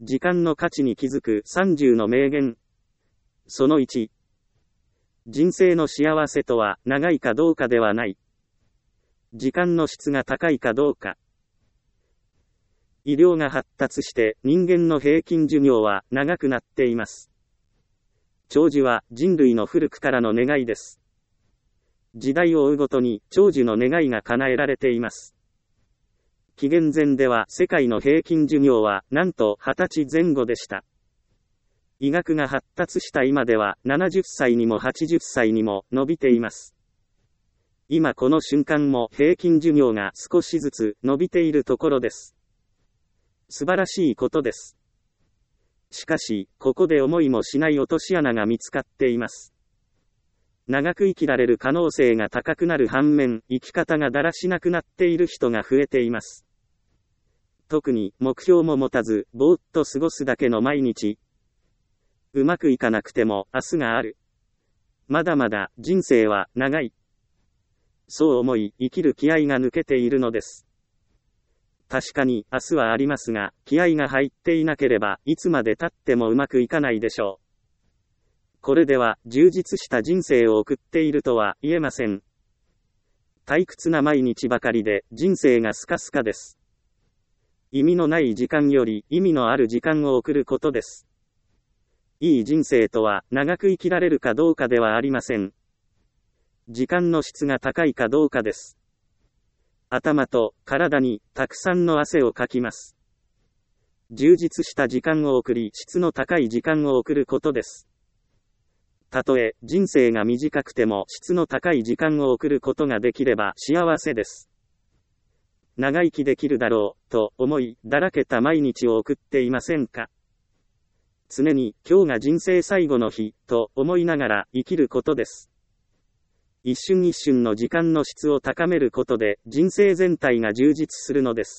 時間の価値に気づく30の名言。その1。人生の幸せとは長いかどうかではない。時間の質が高いかどうか。医療が発達して人間の平均寿命は長くなっています。長寿は人類の古くからの願いです。時代を追うごとに長寿の願いが叶えられています。紀元前では世界の平均寿命はなんと20歳前後でした。医学が発達した今では70歳にも80歳にも伸びています。今この瞬間も平均寿命が少しずつ伸びているところです。素晴らしいことです。しかし、ここで思いもしない落とし穴が見つかっています。長く生きられる可能性が高くなる反面、生き方がだらしなくなっている人が増えています。特に、目標も持たず、ぼーっと過ごすだけの毎日。うまくいかなくても、明日がある。まだまだ、人生は、長い。そう思い、生きる気合が抜けているのです。確かに、明日はありますが、気合が入っていなければ、いつまで経ってもうまくいかないでしょう。これでは、充実した人生を送っているとは言えません。退屈な毎日ばかりで、人生がスカスカです。意味のない時間より、意味のある時間を送ることです。いい人生とは、長く生きられるかどうかではありません。時間の質が高いかどうかです。頭と体にたくさんの汗をかきます。充実した時間を送り、質の高い時間を送ることです。たとえ人生が短くても質の高い時間を送ることができれば幸せです。長生きできるだろうと思い、だらけた毎日を送っていませんか？常に今日が人生最後の日と思いながら生きることです。一瞬一瞬の時間の質を高めることで人生全体が充実するのです。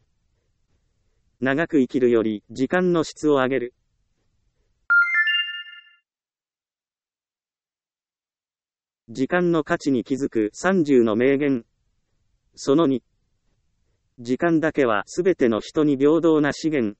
長く生きるより時間の質を上げる。時間の価値に気づく30の名言。その2。時間だけはすべての人に平等な資源。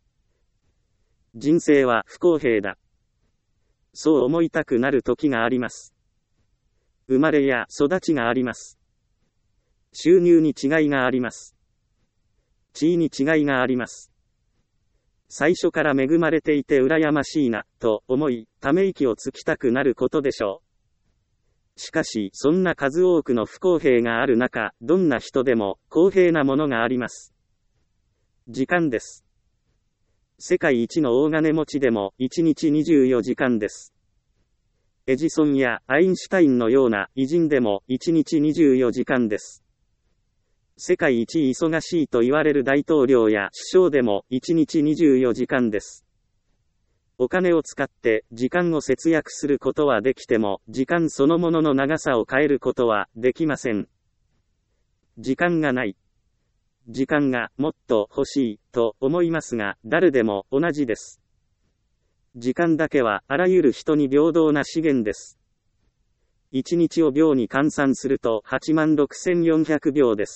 人生は不公平だ。そう思いたくなる時があります。生まれや育ちがあります。収入に違いがあります。地位に違いがあります。最初から恵まれていて羨ましいな、と思い、ため息をつきたくなることでしょう。しかし、そんな数多くの不公平がある中、どんな人でも公平なものがあります。時間です。世界一の大金持ちでも1日24時間です。エジソンやアインシュタインのような偉人でも1日24時間です。世界一忙しいと言われる大統領や首相でも1日24時間です。お金を使って時間を節約することはできても、時間そのものの長さを変えることはできません。時間がない。時間がもっと欲しいと思いますが、誰でも同じです。時間だけはあらゆる人に平等な資源です。1日を秒に換算すると86,400秒です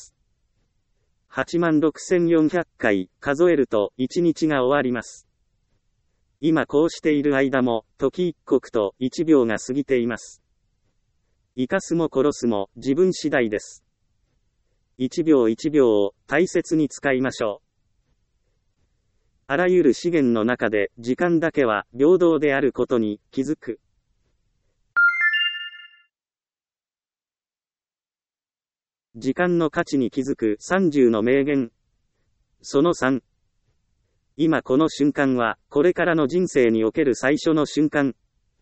。86,400回数えると1日が終わります。今こうしている間も時一刻と1秒が過ぎています。生かすも殺すも自分次第です。1秒1秒を大切に使いましょう。あらゆる資源の中で時間だけは平等であることに気づく。時間の価値に気づく30の名言。その3。今この瞬間はこれからの人生における最初の瞬間。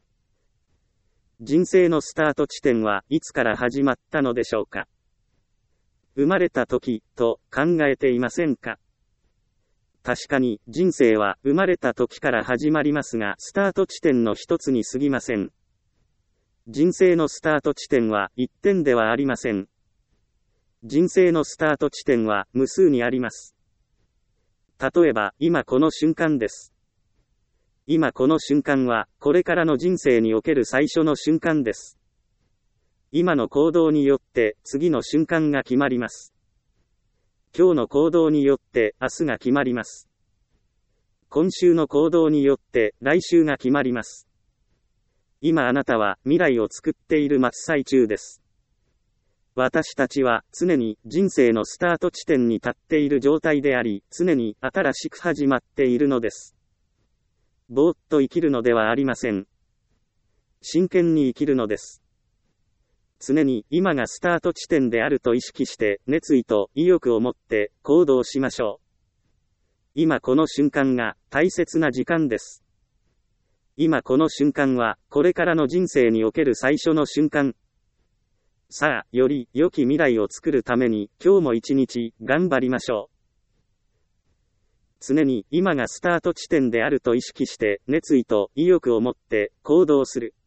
人生のスタート地点はいつから始まったのでしょうか。生まれた時と考えていませんか。確かに人生は生まれた時から始まりますが、スタート地点の一つに過ぎません。人生のスタート地点は一点ではありません。人生のスタート地点は無数にあります。例えば、今この瞬間です。今この瞬間は、これからの人生における最初の瞬間です。今の行動によって、次の瞬間が決まります。今日の行動によって、明日が決まります。 今週の行動によって来週が決まります。今あなたは未来を作っている真っ最中です。私たちは常に人生のスタート地点に立っている状態であり、常に新しく始まっているのです。ぼーっと生きるのではありません。真剣に生きるのです。常に今がスタート地点であると意識して熱意と意欲を持って行動しましょう。今この瞬間が大切な時間です。今この瞬間はこれからの人生における最初の瞬間。さあ、より良き未来を作るために今日も一日頑張りましょう。常に今がスタート地点であると意識して熱意と意欲を持って行動する。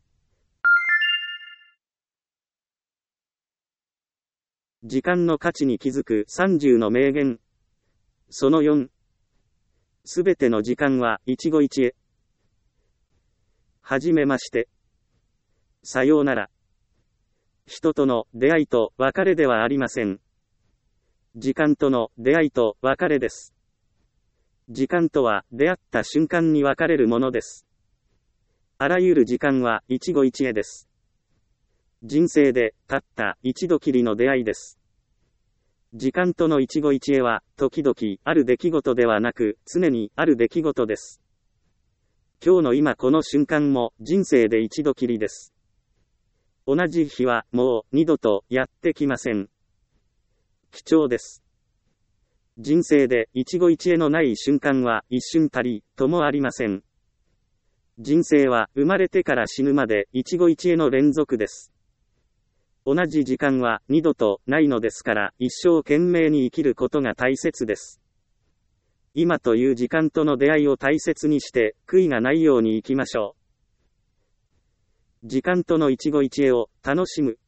時間の価値に気づく30の名言。その4。すべての時間は一期一会。はじめまして。さようなら。人との出会いと別れではありません。時間との出会いと別れです。時間とは出会った瞬間に別れるものです。あらゆる時間は一期一会です。人生でたった一度きりの出会いです。時間との一期一会は時々ある出来事ではなく常にある出来事です。今日の今この瞬間も人生で一度きりです。同じ日はもう二度とやってきません。貴重です。人生で一期一会のない瞬間は一瞬たりともありません。人生は生まれてから死ぬまで一期一会の連続です。同じ時間は二度とないのですから一生懸命に生きることが大切です。今という時間との出会いを大切にして悔いがないように生きましょう。時間との一期一会を楽しむ。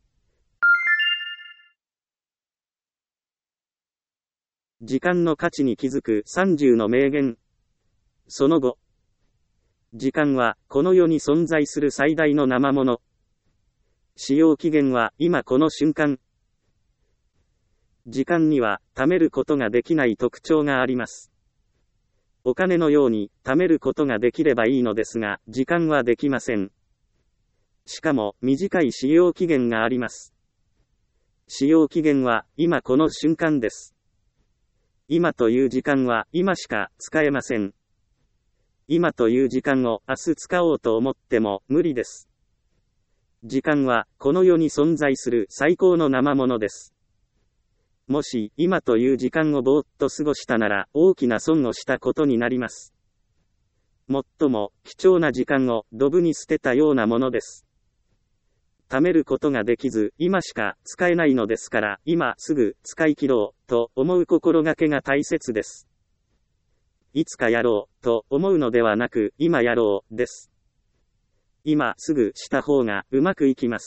時間の価値に気づく30の名言。その後。時間はこの世に存在する最大の生もの。使用期限は今この瞬間。時間には貯めることができない特徴があります。お金のように貯めることができればいいのですが、時間はできません。しかも短い使用期限があります。使用期限は今この瞬間です。今という時間は今しか使えません。今という時間を明日使おうと思っても無理です。時間はこの世に存在する最高の生ものです。もし今という時間をぼーっと過ごしたなら大きな損をしたことになります。最も貴重な時間をドブに捨てたようなものです。貯めることができず今しか使えないのですから今すぐ使い切ろうと思う心がけが大切です。いつかやろうと思うのではなく今やろうです。今すぐした方がうまくいきます。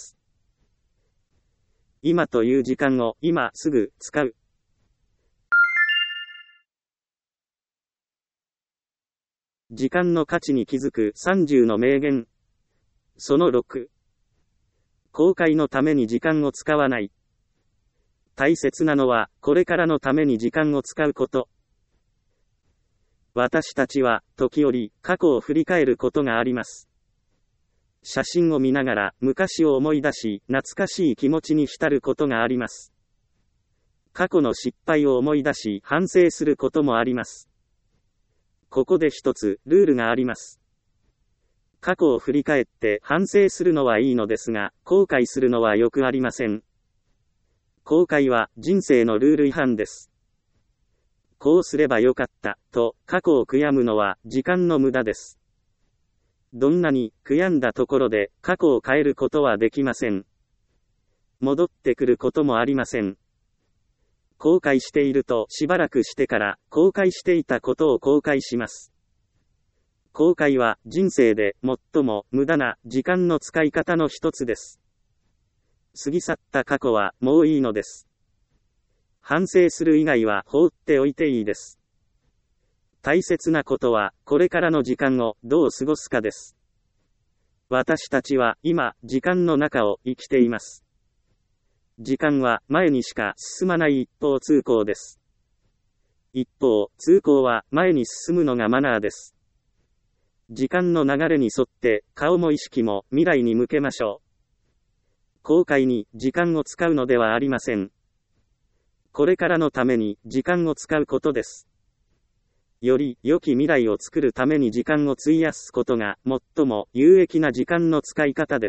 今という時間を今すぐ使う。時間の価値に気づく30の名言。その6。後悔のために時間を使わない。大切なのはこれからのために時間を使うこと。私たちは時折過去を振り返ることがあります。写真を見ながら昔を思い出し懐かしい気持ちに浸ることがあります。過去の失敗を思い出し反省することもあります。ここで一つルールがあります。過去を振り返って反省するのはいいのですが、後悔するのはよくありません。後悔は人生のルール違反です。こうすればよかったと過去を悔やむのは時間の無駄です。どんなに悔やんだところで過去を変えることはできません。戻ってくることもありません。後悔しているとしばらくしてから後悔していたことを後悔します。後悔は人生で最も無駄な時間の使い方の一つです。過ぎ去った過去はもういいのです。反省する以外は放っておいていいです。大切なことはこれからの時間をどう過ごすかです。私たちは今時間の中を生きています。時間は前にしか進まない一方通行です。 一方、通行は前に進むのがマナーです。時間の流れに沿って顔も意識も未来に向けましょう。後悔に時間を使うのではありません。これからのために時間を使うことです。より良き未来を作るために時間を費やすことが最も有益な時間の使い方です。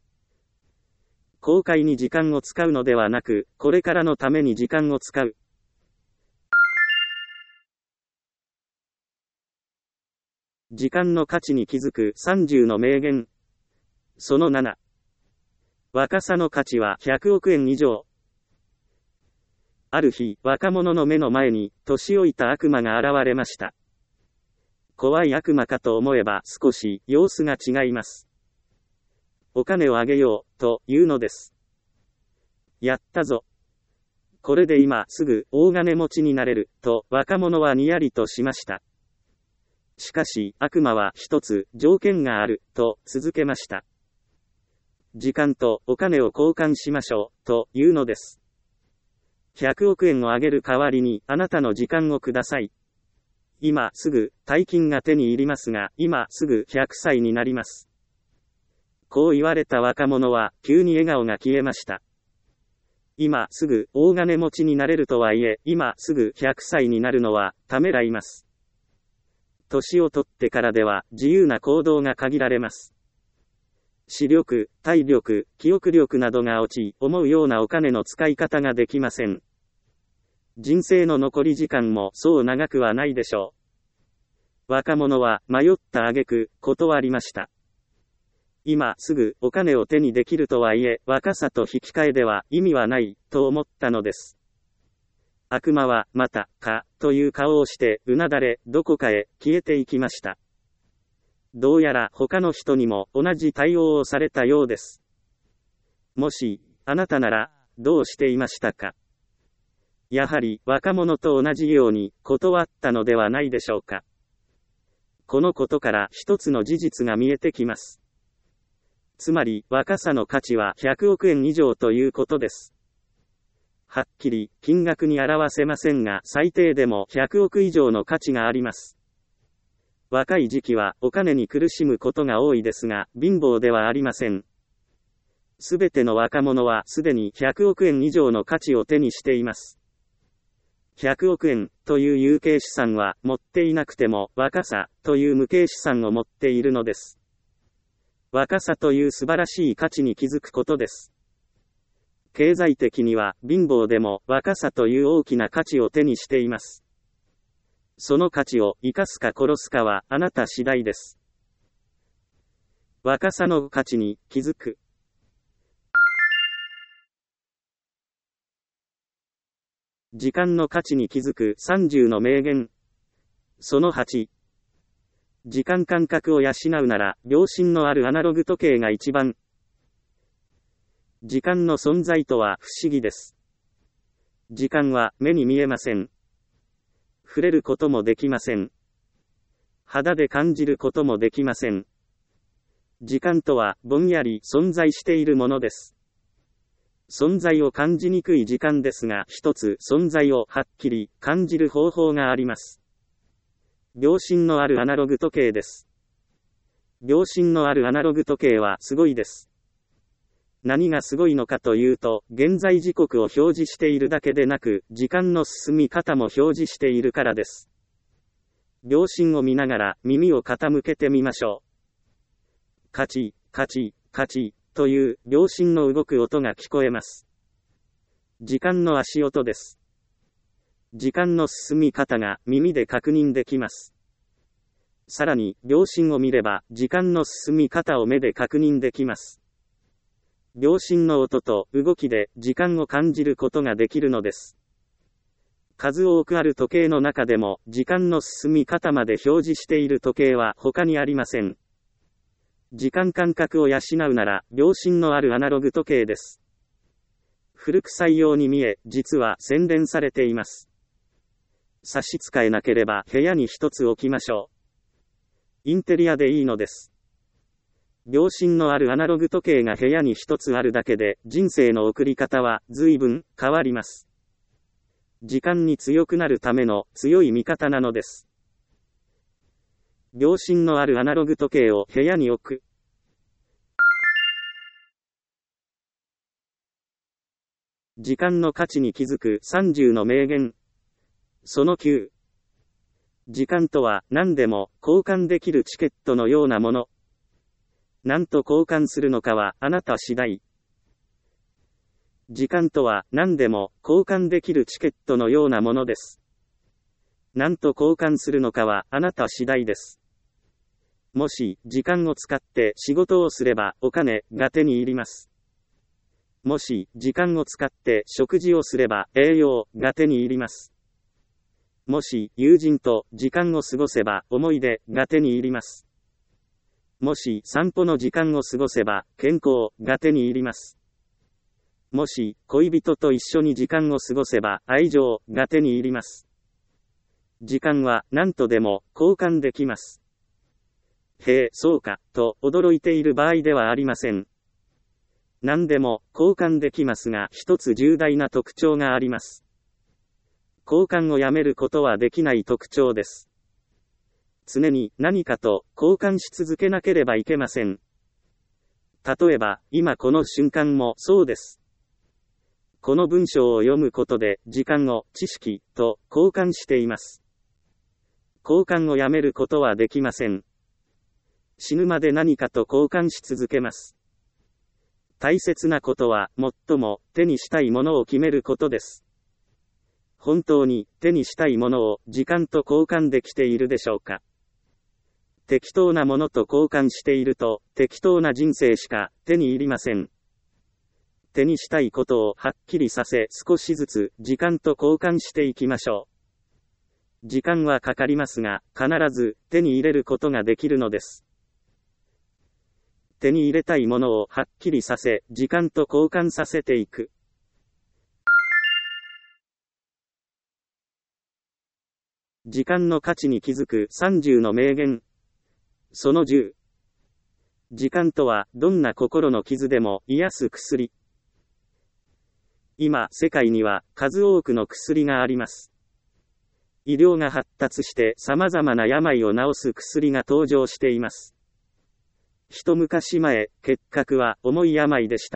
後悔に時間を使うのではなく、これからのために時間を使う。時間の価値に気づく30の名言。その7。若さの価値は100億円以上。ある日、若者の目の前に、年老いた悪魔が現れました。怖い悪魔かと思えば少し様子が違います。お金をあげよう、というのです。やったぞ。これで今すぐ大金持ちになれる、と若者はにやりとしました。しかし悪魔は一つ条件がある、と続けました。時間とお金を交換しましょう、というのです。100億円をあげる代わりにあなたの時間をください。今すぐ大金が手に入りますが、今すぐ100歳になります。こう言われた若者は急に笑顔が消えました。今すぐ大金持ちになれるとはいえ、今すぐ100歳になるのはためらいます。年を取ってからでは自由な行動が限られます。視力、体力、記憶力などが落ち、思うようなお金の使い方ができません。人生の残り時間もそう長くはないでしょう。若者は迷った挙句、断りました。今すぐお金を手にできるとはいえ、若さと引き換えでは意味はない、と思ったのです。悪魔は、また、か、という顔をして、うなだれ、どこかへ消えていきました。どうやら他の人にも同じ対応をされたようです。もし、あなたなら、どうしていましたか？やはり、若者と同じように、断ったのではないでしょうか。このことから一つの事実が見えてきます。つまり、若さの価値は100億円以上ということです。はっきり、金額に表せませんが、最低でも100億以上の価値があります。若い時期はお金に苦しむことが多いですが、貧乏ではありません。すべての若者はすでに100億円以上の価値を手にしています。100億円という有形資産は持っていなくても、若さという無形資産を持っているのです。若さという素晴らしい価値に気づくことです。経済的には貧乏でも若さという大きな価値を手にしています。その価値を生かすか殺すかはあなた次第です。若さの価値に気づく。時間の価値に気づく30の名言。その8。時間感覚を養うなら、良心のあるアナログ時計が一番。時間の存在とは不思議です。時間は目に見えません。触れることもできません。肌で感じることもできません。時間とはぼんやり存在しているものです。存在を感じにくい時間ですが、一つ存在をはっきり感じる方法があります。良心のあるアナログ時計です。良心のあるアナログ時計はすごいです。何がすごいのかというと、現在時刻を表示しているだけでなく、時間の進み方も表示しているからです。良心を見ながら耳を傾けてみましょう。カチ、カチ、カチ、という良心の動く音が聞こえます。時間の足音です。時間の進み方が耳で確認できます。さらに、良心を見れば、時間の進み方を目で確認できます。良心の音と動きで時間を感じることができるのです。数多くある時計の中でも、時間の進み方まで表示している時計は他にありません。時間感覚を養うなら、良心のあるアナログ時計です。古臭いように見え、実は洗練されています。差し支えなければ部屋に一つ置きましょう。インテリアでいいのです。良心のあるアナログ時計が部屋に一つあるだけで、人生の送り方は随分変わります。 時間に強くなるための強い味方なのです。秒針のあるアナログ時計を部屋に置く。時間の価値に気づく30の名言。その9。時間とは何でも交換できるチケットのようなもの。何と交換するのかはあなた次第。時間とは何でも交換できるチケットのようなものです。何と交換するのかはあなた次第です。もし時間を使って仕事をすればお金が手に入ります。もし時間を使って食事をすれば栄養が手に入ります。もし友人と時間を過ごせば思い出が手に入ります。もし散歩の時間を過ごせば健康が手に入ります。もし恋人と一緒に時間を過ごせば愛情が手に入ります。時間は何とでも交換できます。へえ、そうか、と驚いている場合ではありません。何でも交換できますが、一つ重大な特徴があります。交換をやめることはできない特徴です。常に何かと交換し続けなければいけません。例えば、今この瞬間もそうです。この文章を読むことで時間を知識と交換しています。交換をやめることはできません。死ぬまで何かと交換し続けます。大切なことは、最も手にしたいものを決めることです。本当に手にしたいものを時間と交換できているでしょうか。適当なものと交換していると、適当な人生しか手に入りません。手にしたいことをはっきりさせ、少しずつ時間と交換していきましょう。時間はかかりますが、必ず手に入れることができるのです。手に入れたいものをはっきりさせ、時間と交換させていく。時間の価値に気づく30の名言。その10。時間とはどんな心の傷でも癒す薬。今、世界には数多くの薬があります。医療が発達して様々な病を治す薬が登場しています。一昔前、結核は重い病でした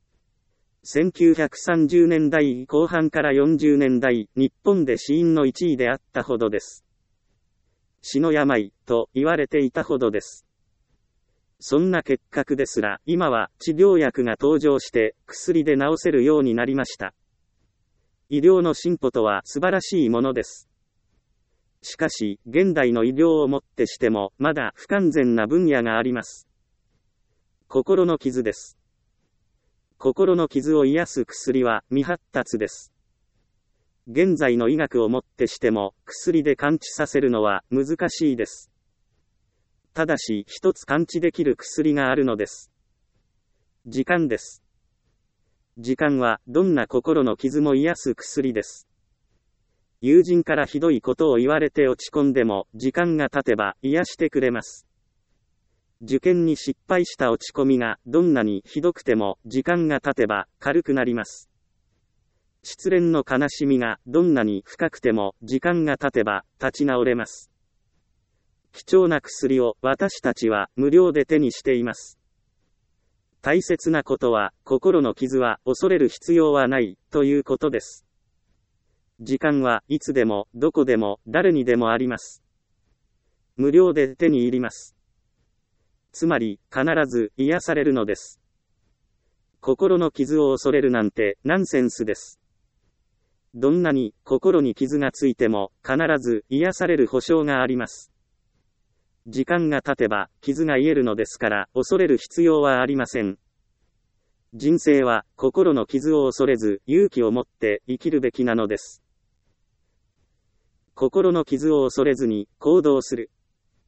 。1930年代後半から40年代、日本で死因の1位であったほどです。死の病、と言われていたほどです。そんな結核ですら、今は治療薬が登場して、薬で治せるようになりました。医療の進歩とは素晴らしいものです。しかし、現代の医療をもってしても、まだ不完全な分野があります。心の傷です。心の傷を癒す薬は未発達です。現在の医学をもってしても、薬で完治させるのは難しいです。ただし、一つ完治できる薬があるのです。時間です。時間はどんな心の傷も癒す薬です。友人からひどいことを言われて落ち込んでも、時間が経てば癒してくれます。受験に失敗した落ち込みがどんなにひどくても時間が経てば軽くなります。失恋の悲しみがどんなに深くても時間が経てば立ち直れます。貴重な薬を私たちは無料で手にしています。大切なことは心の傷は恐れる必要はないということです。時間はいつでもどこでも誰にでもあります。無料で手に入ります。つまり、必ず癒されるのです。心の傷を恐れるなんてナンセンスです。どんなに心に傷がついても必ず癒される保証があります。時間が経てば傷が癒えるのですから恐れる必要はありません。人生は心の傷を恐れず勇気を持って生きるべきなのです。心の傷を恐れずに行動する。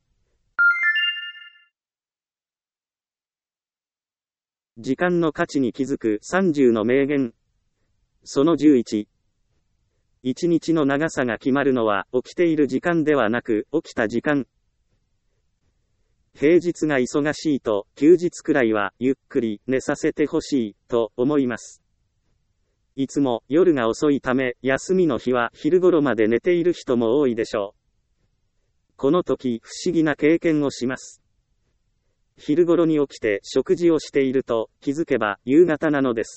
時間の価値に気づく30の名言。その11。一日の長さが決まるのは起きている時間ではなく起きた時間。平日が忙しいと休日くらいはゆっくり寝させてほしいと思います。 いつも夜が遅いため、休みの日は昼頃まで寝ている人も多いでしょう。この時、不思議な経験をします。昼頃に起きて食事をしていると、気づけば夕方なのです。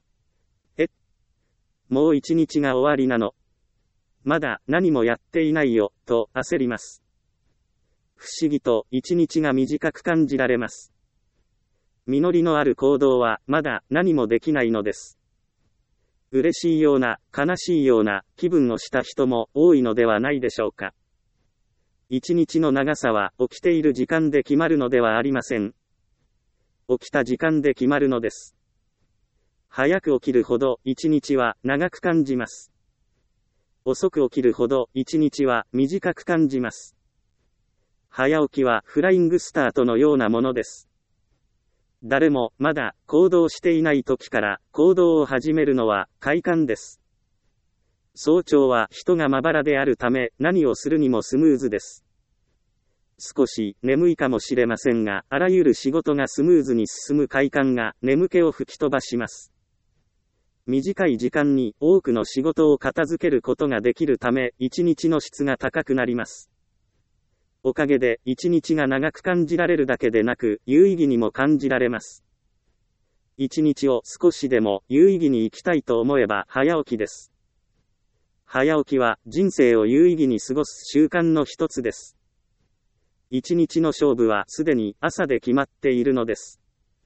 もう一日が終わりなの。まだ何もやっていないよ、と焦ります。不思議と一日が短く感じられます。実りのある行動はまだ何もできないのです。嬉しいような、悲しいような気分をした人も多いのではないでしょうか。一日の長さは起きている時間で決まるのではありません。起きた時間で決まるのです。早く起きるほど一日は長く感じます。遅く起きるほど一日は短く感じます。早起きはフライングスタートのようなものです。誰もまだ行動していない時から行動を始めるのは快感です。早朝は人がまばらであるため何をするにもスムーズです。少し眠いかもしれませんが、あらゆる仕事がスムーズに進む快感が眠気を吹き飛ばします。短い時間に多くの仕事を片付けることができるため、一日の質が高くなります。おかげで一日が長く感じられるだけでなく、有意義にも感じられます。一日を少しでも有意義に生きたいと思えば早起きです。早起きは人生を有意義に過ごす習慣の一つです。一日の勝負はすでに朝で決まっているのです。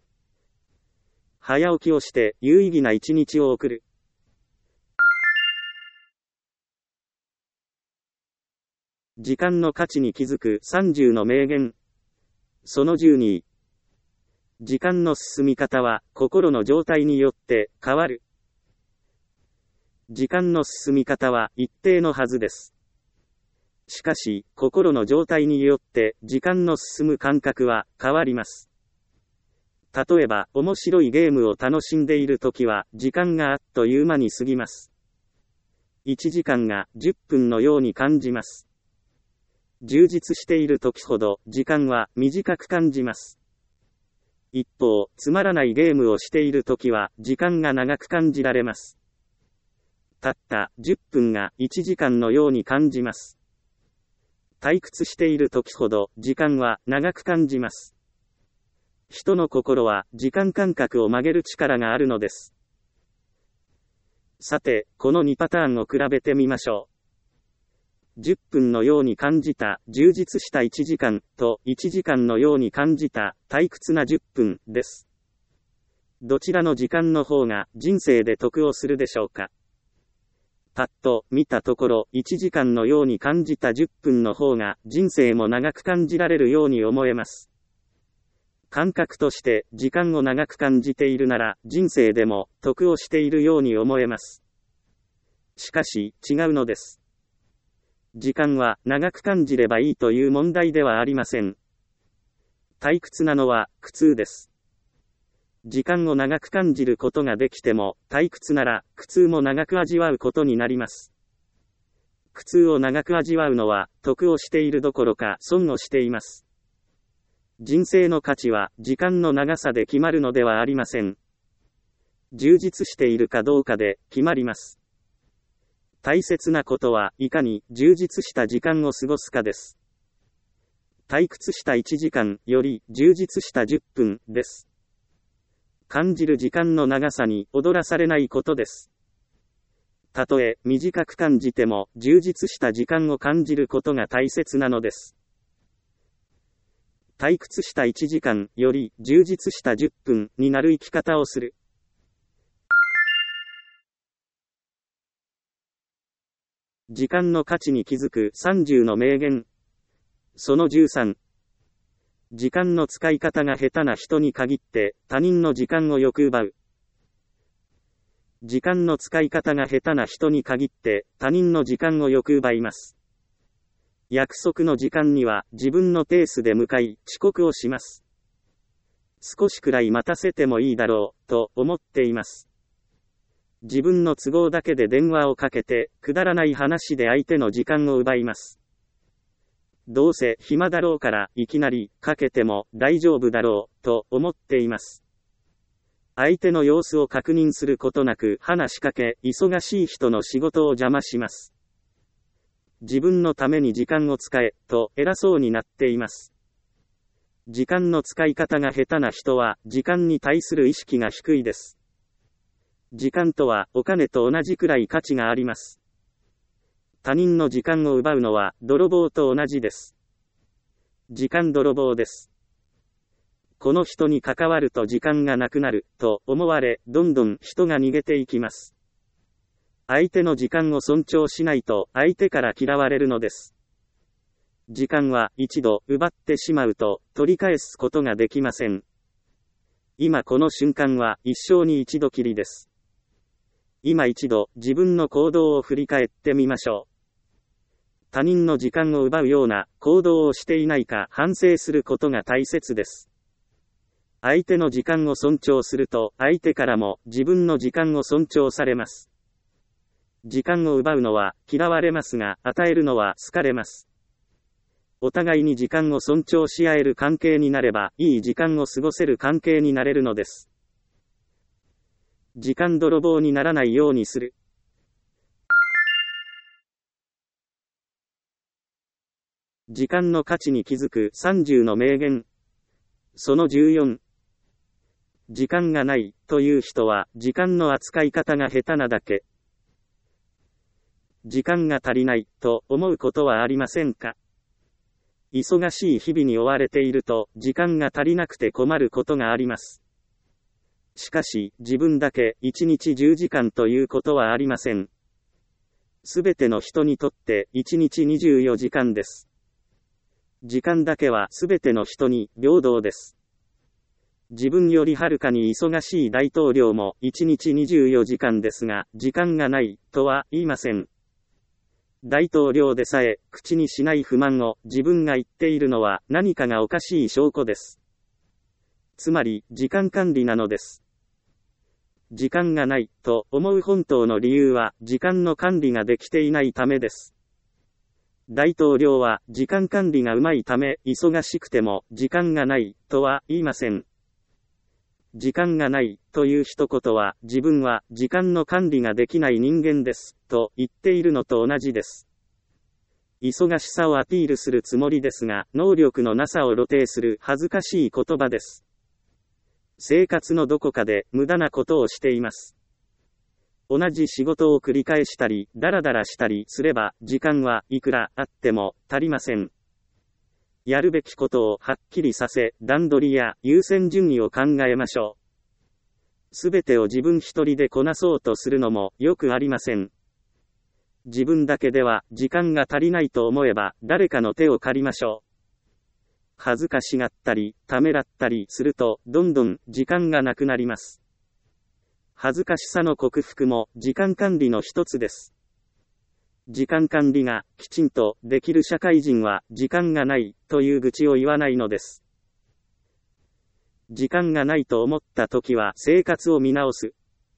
早起きをして有意義な一日を送る。時間の価値に気づく30の名言。その12。時間の進み方は心の状態によって変わる。時間の進み方は一定のはずです。しかし、心の状態によって時間の進む感覚は変わります。例えば、面白いゲームを楽しんでいるときは、時間があっという間に過ぎます。1時間が10分のように感じます。充実しているときほど、時間は短く感じます。一方、つまらないゲームをしているときは、時間が長く感じられます。たった10分が1時間のように感じます。退屈しているときほど、時間は長く感じます。人の心は時間感覚を曲げる力があるのです。さて、この2パターンを比べてみましょう。10分のように感じた充実した1時間と1時間のように感じた退屈な10分です。どちらの時間の方が人生で得をするでしょうか。パッと見たところ1時間のように感じた10分の方が人生も長く感じられるように思えます。感覚として時間を長く感じているなら人生でも得をしているように思えます。しかし違うのです。時間は長く感じればいいという問題ではありません。退屈なのは苦痛です。時間を長く感じることができても退屈なら苦痛も長く味わうことになります。苦痛を長く味わうのは得をしているどころか損をしています。人生の価値は時間の長さで決まるのではありません。充実しているかどうかで決まります。大切なことはいかに充実した時間を過ごすかです。退屈した1時間より充実した10分です。感じる時間の長さに踊らされないことです。たとえ短く感じても充実した時間を感じることが大切なのです。退屈した1時間より充実した10分になる生き方をする。時間の価値に気づく30の名言。その13。時間の使い方が下手な人に限って他人の時間をよく奪う。時間の使い方が下手な人に限って他人の時間をよく奪います。約束の時間には自分のペースで向かい遅刻をします。少しくらい待たせてもいいだろうと思っています。自分の都合だけで電話をかけてくだらない話で相手の時間を奪います。どうせ暇だろうからいきなりかけても大丈夫だろうと思っています。 相手の様子を確認することなく話しかけ、忙しい人の仕事を邪魔します。自分のために時間を使え、と偉そうになっています。時間の使い方が下手な人は、時間に対する意識が低いです。時間とは、お金と同じくらい価値があります。他人の時間を奪うのは、泥棒と同じです。時間泥棒です。この人に関わると時間がなくなる、と思われ、どんどん人が逃げていきます。相手の時間を尊重しないと、相手から嫌われるのです。時間は一度奪ってしまうと、取り返すことができません。今この瞬間は一生に一度きりです。今一度自分の行動を振り返ってみましょう。他人の時間を奪うような行動をしていないか反省することが大切です。相手の時間を尊重すると、相手からも自分の時間を尊重されます。時間を奪うのは嫌われますが、与えるのは好かれます。お互いに時間を尊重し合える関係になれば、いい時間を過ごせる関係になれるのです。時間泥棒にならないようにする。時間の価値に気づく30の名言。その14。時間がないという人は、時間の扱い方が下手なだけ。時間が足りないと思うことはありませんか？忙しい日々に追われていると、時間が足りなくて困ることがあります。しかし、自分だけ1日10時間ということはありません。すべての人にとって1日24時間です。時間だけはすべての人に平等です。自分よりはるかに忙しい大統領も1日24時間ですが、時間がないとは言いません。大統領でさえ口にしない不満を自分が言っているのは何かがおかしい証拠です。つまり時間管理なのです。時間がないと思う本当の理由は時間の管理ができていないためです。大統領は時間管理がうまいため忙しくても時間がないとは言いません。時間がないという一言は自分は時間の管理ができない人間ですと言っているのと同じです。忙しさをアピールするつもりですが、能力のなさを露呈する恥ずかしい言葉です。生活のどこかで無駄なことをしています。同じ仕事を繰り返したり、ダラダラしたりすれば、時間はいくらあっても足りません。やるべきことをはっきりさせ、段取りや優先順位を考えましょう。すべてを自分一人でこなそうとするのもよくありません。自分だけでは時間が足りないと思えば、誰かの手を借りましょう。恥ずかしがったり、ためらったりすると、どんどん時間がなくなります。恥ずかしさの克服も時間管理の一つです。時間管理がきちんとできる社会人は時間がないという愚痴を言わないのです。時間がないと思ったときは生活を見直す。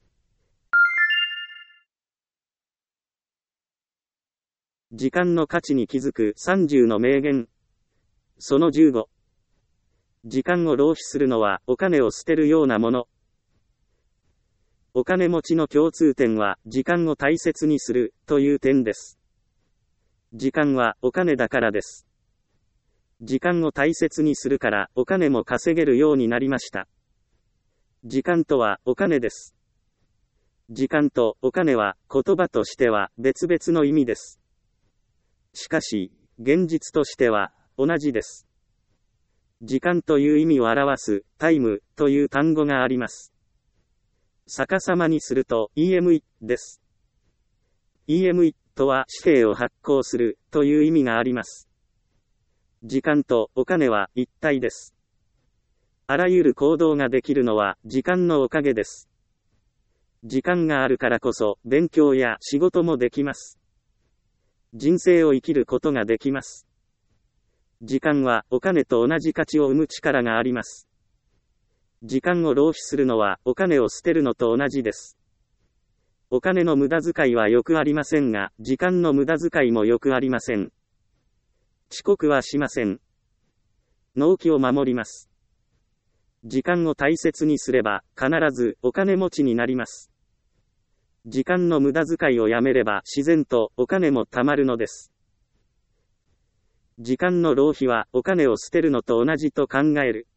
時間の価値に気づく30の名言。その15。時間を浪費するのはお金を捨てるようなもの。お金持ちの共通点は時間を大切にするという点です。時間はお金だからです。時間を大切にするからお金も稼げるようになりました。時間とはお金です。時間とお金は言葉としては別々の意味です。しかし、現実としては同じです。時間という意味を表すタイムという単語があります。逆さまにすると EMI です。EMI とは紙幣を発行するという意味があります。時間とお金は一体です。あらゆる行動ができるのは時間のおかげです。時間があるからこそ勉強や仕事もできます。人生を生きることができます。時間はお金と同じ価値を生む力があります。時間を浪費するのはお金を捨てるのと同じです。お金の無駄遣いはよくありませんが、時間の無駄遣いもよくありません。遅刻はしません。納期を守ります。 時間を大切にすれば、必ずお金持ちになります。時間の無駄遣いをやめれば自然とお金も貯まるのです。時間の浪費はお金を捨てるのと同じと考える。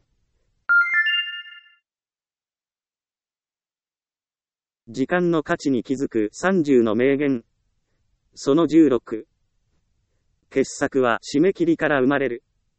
時間の価値に気づく30の名言。その16。傑作は締め切りから生まれる。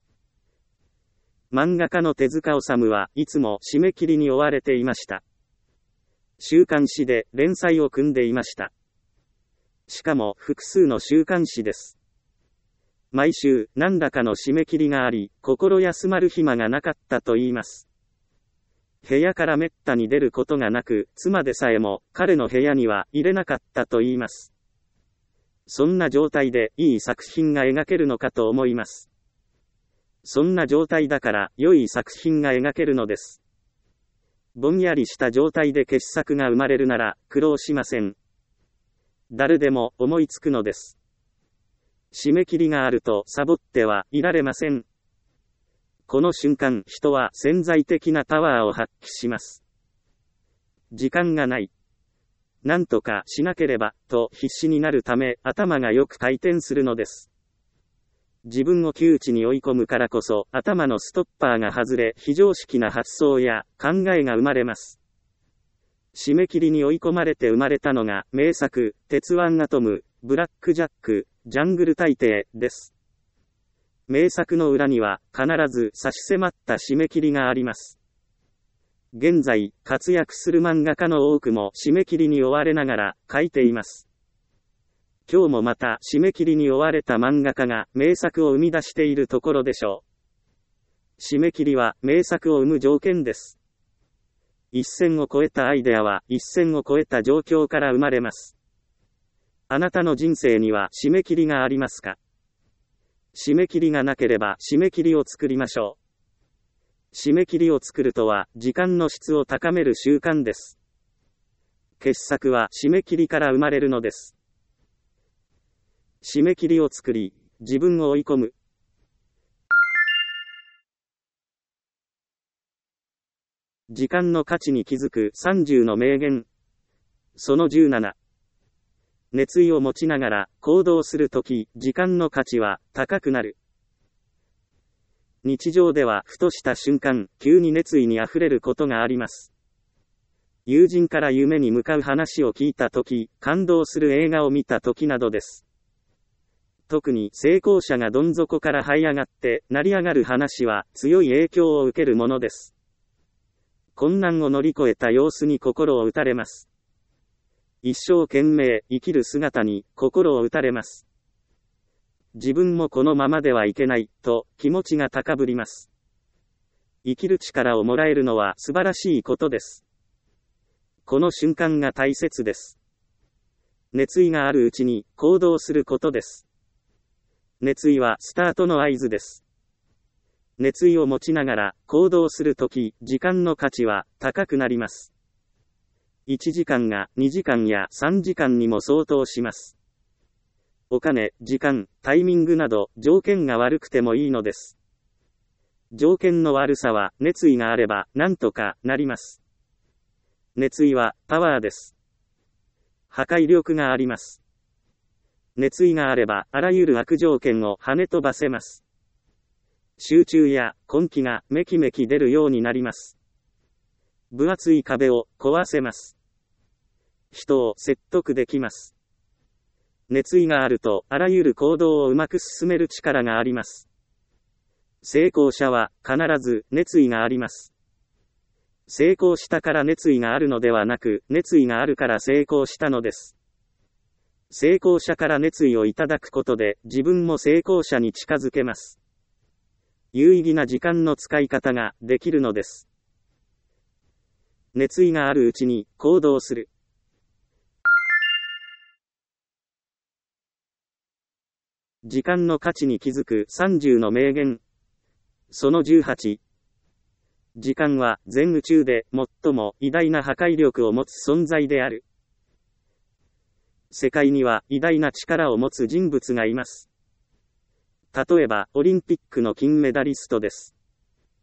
漫画家の手塚治虫はいつも締め切りに追われていました。週刊誌で連載を組んでいました。しかも複数の週刊誌です。毎週何らかの締め切りがあり、心休まる暇がなかったと言います。部屋からめったに出ることがなく、妻でさえも彼の部屋には入れなかったと言います。そんな状態でいい作品が描けるのかと思います。そんな状態だから良い作品が描けるのです。ぼんやりした状態で傑作が生まれるなら苦労しません。誰でも思いつくのです。締め切りがあるとサボってはいられません。この瞬間、人は潜在的なパワーを発揮します。時間がない。なんとかしなければ、と必死になるため、頭がよく回転するのです。自分を窮地に追い込むからこそ、頭のストッパーが外れ、非常識な発想や考えが生まれます。締め切りに追い込まれて生まれたのが、名作、鉄腕アトム、ブラックジャック、ジャングル大帝です。名作の裏には必ず差し迫った締め切りがあります。現在活躍する漫画家の多くも締め切りに追われながら書いています。今日もまた締め切りに追われた漫画家が名作を生み出しているところでしょう。締め切りは名作を生む条件です。一線を越えたアイデアは一線を越えた状況から生まれます。あなたの人生には締め切りがありますか？締め切りがなければ締め切りを作りましょう。締め切りを作るとは時間の質を高める習慣です。傑作は締め切りから生まれるのです。締め切りを作り、自分を追い込む。時間の価値に気づく30の名言。その17。熱意を持ちながら行動するとき、時間の価値は高くなる。日常ではふとした瞬間、急に熱意にあふれることがあります。友人から夢に向かう話を聞いたとき、感動する映画を見たときなどです。特に成功者がどん底から這い上がって成り上がる話は強い影響を受けるものです。困難を乗り越えた様子に心を打たれます。一生懸命生きる姿に心を打たれます。自分もこのままではいけないと気持ちが高ぶります。生きる力をもらえるのは素晴らしいことです。この瞬間が大切です。熱意があるうちに行動することです。熱意はスタートの合図です。熱意を持ちながら行動するとき、時間の価値は高くなります。1時間が2時間や3時間にも相当します。お金、時間、タイミングなど条件が悪くてもいいのです。条件の悪さは熱意があればなんとかなります。熱意はパワーです。破壊力があります。熱意があればあらゆる悪条件を跳ね飛ばせます。集中や根気がめきめき出るようになります。分厚い壁を壊せます。人を説得できます。熱意があるとあらゆる行動をうまく進める力があります。成功者は必ず熱意があります。成功したから熱意があるのではなく、熱意があるから成功したのです。成功者から熱意をいただくことで自分も成功者に近づけます。有意義な時間の使い方ができるのです。熱意があるうちに行動する。時間の価値に気づく30の名言。その18。時間は全宇宙で最も偉大な破壊力を持つ存在である。世界には偉大な力を持つ人物がいます。例えば、オリンピックの金メダリストです。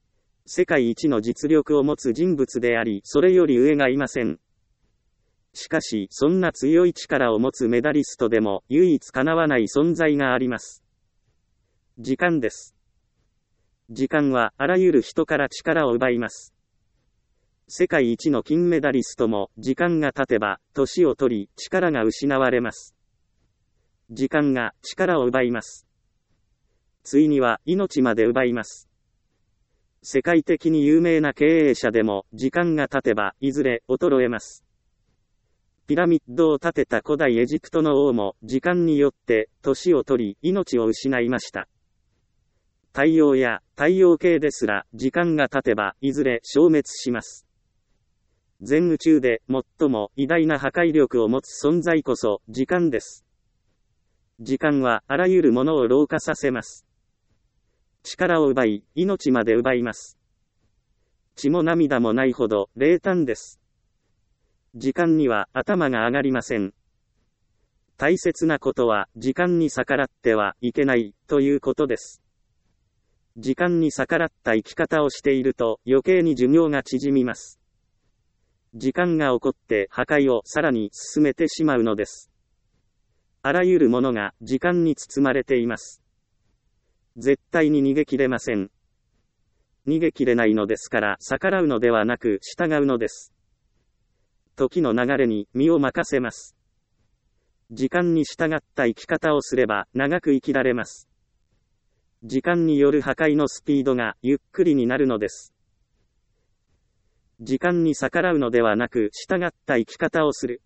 世界一の実力を持つ人物であり、それより上がいません。しかし、そんな強い力を持つメダリストでも、唯一かなわない存在があります。時間です。時間は、あらゆる人から力を奪います。世界一の金メダリストも、時間が経てば、年を取り、力が失われます。時間が、力を奪います。ついには、命まで奪います。世界的に有名な経営者でも、時間が経てば、いずれ、衰えます。ピラミッドを建てた古代エジプトの王も、時間によって、年を取り、命を失いました。太陽や太陽系ですら、時間が経てば、いずれ消滅します。全宇宙で最も偉大な破壊力を持つ存在こそ、時間です。時間はあらゆるものを老化させます。力を奪い、命まで奪います。血も涙もないほど、冷淡です。時間には頭が上がりません。大切なことは、時間に逆らってはいけない、ということです。時間に逆らった生き方をしていると、余計に寿命が縮みます。時間が起こって破壊をさらに進めてしまうのです。あらゆるものが時間に包まれています。絶対に逃げ切れません。逃げ切れないのですから逆らうのではなく従うのです。時の流れに身を任せます。時間に従った生き方をすれば長く生きられます。時間による破壊のスピードがゆっくりになるのです。時間に逆らうのではなく従った生き方をする。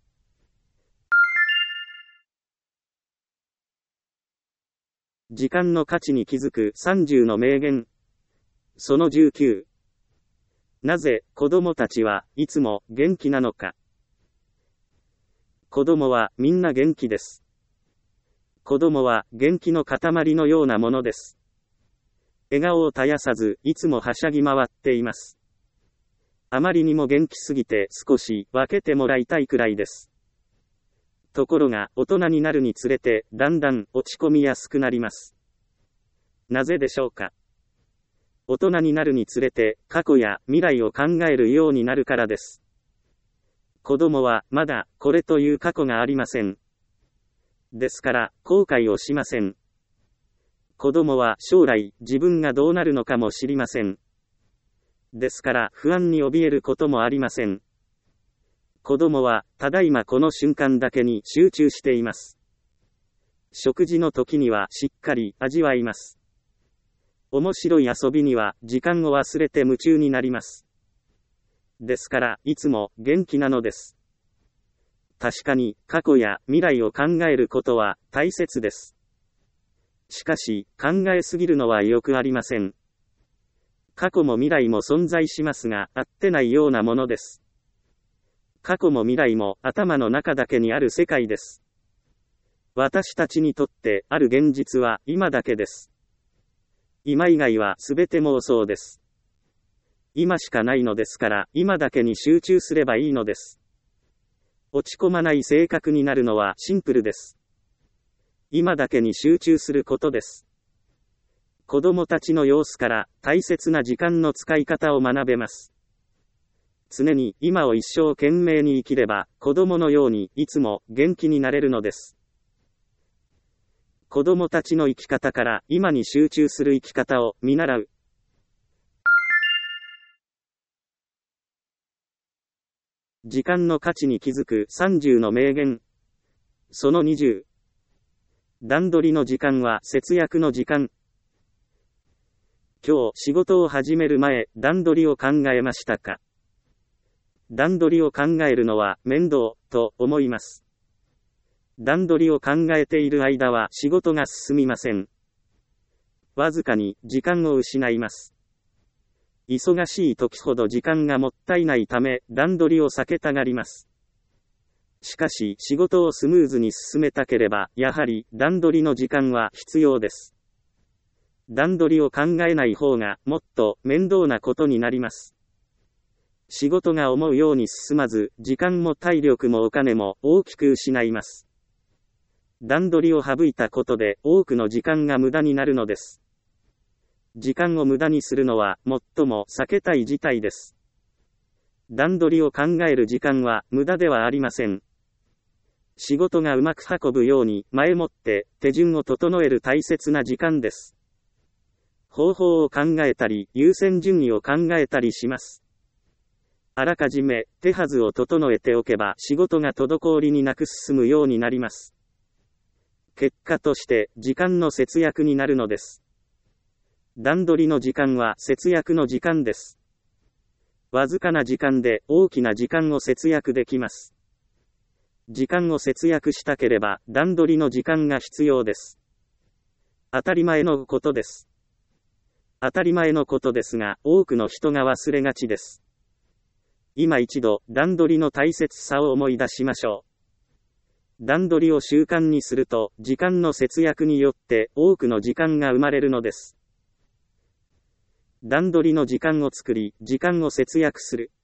時間の価値に気づく30の名言。その19。なぜ子供たちはいつも元気なのか。子供はみんな元気です。子供は元気の塊のようなものです。笑顔を絶やさずいつもはしゃぎ回っています。あまりにも元気すぎて少し分けてもらいたいくらいです。ところが大人になるにつれてだんだん落ち込みやすくなります。なぜでしょうか。大人になるにつれて過去や未来を考えるようになるからです。子供はまだこれという過去がありません。ですから後悔をしません。子供は将来自分がどうなるのかも知りません。ですから不安に怯えることもありません。子供はただいまこの瞬間だけに集中しています。食事の時にはしっかり味わいます。面白い遊びには時間を忘れて夢中になります。ですからいつも元気なのです。確かに過去や未来を考えることは大切です。しかし考えすぎるのはよくありません。過去も未来も存在しますが、合ってないようなものです。過去も未来も頭の中だけにある世界です。私たちにとってある現実は今だけです。今以外はすべて妄想です。今しかないのですから、今だけに集中すればいいのです。落ち込まない性格になるのはシンプルです。今だけに集中することです。子供たちの様子から大切な時間の使い方を学べます。常に今を一生懸命に生きれば、子供のようにいつも元気になれるのです。子供たちの生き方から今に集中する生き方を見習う。時間の価値に気づく30の名言。その20。段取りの時間は節約の時間。今日仕事を始める前、段取りを考えましたか？段取りを考えるのは面倒と思います。段取りを考えている間は仕事が進みません。わずかに時間を失います。忙しい時ほど時間がもったいないため段取りを避けたがります。しかし仕事をスムーズに進めたければやはり段取りの時間は必要です。段取りを考えない方がもっと面倒なことになります。仕事が思うように進まず時間も体力もお金も大きく失います。段取りを省いたことで多くの時間が無駄になるのです。 時間を無駄にするのは最も避けたい事態です。段取りを考える時間は無駄ではありません。仕事がうまく運ぶように前もって手順を整える大切な時間です。方法を考えたり優先順位を考えたりします。あらかじめ手はずを整えておけば仕事が滞りになく進むようになります。結果として時間の節約になるのです。段取りの時間は節約の時間です。わずかな時間で大きな時間を節約できます。時間を節約したければ段取りの時間が必要です。当たり前のことです。当たり前のことですが、多くの人が忘れがちです。今一度、段取りの大切さを思い出しましょう。段取りを習慣にすると、時間の節約によって多くの時間が生まれるのです。段取りの時間を作り、時間を節約する。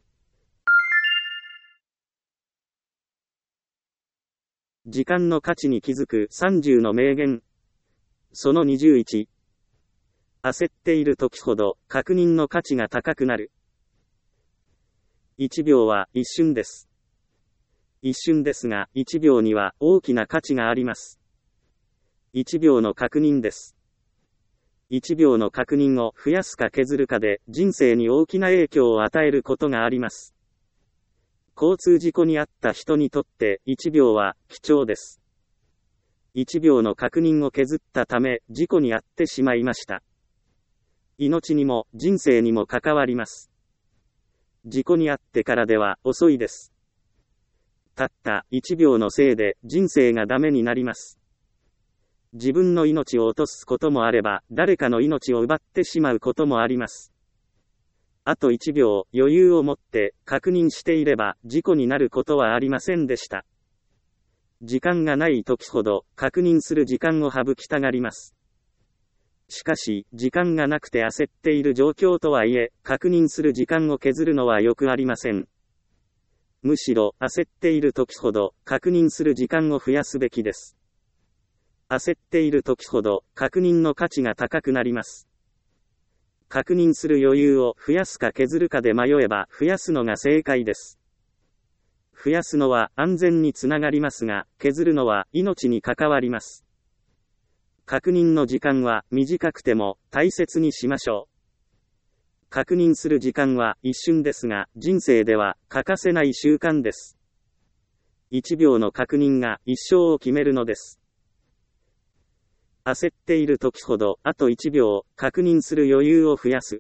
時間の価値に気づく30の名言。その21。焦っている時ほど確認の価値が高くなる。1秒は一瞬です。一瞬ですが、1秒には大きな価値があります。1秒の確認です。1秒の確認を増やすか削るかで人生に大きな影響を与えることがあります。交通事故に遭った人にとって1秒は貴重です。1秒の確認を削ったため事故に遭ってしまいました。命にも人生にも関わります。事故に遭ってからでは遅いです。たった1秒のせいで人生がダメになります。自分の命を落とすこともあれば、誰かの命を奪ってしまうこともあります。あと1秒余裕を持って確認していれば事故になることはありませんでした。時間がない時ほど確認する時間を省きたがります。しかし、時間がなくて焦っている状況とはいえ、確認する時間を削るのはよくありません。むしろ、焦っている時ほど確認する時間を増やすべきです。焦っている時ほど確認の価値が高くなります。確認する余裕を増やすか削るかで迷えば増やすのが正解です。増やすのは安全につながりますが、削るのは命に関わります。確認の時間は短くても大切にしましょう。確認する時間は一瞬ですが、人生では欠かせない習慣です。1秒の確認が一生を決めるのです。焦っている時ほど、あと1秒、確認する余裕を増やす。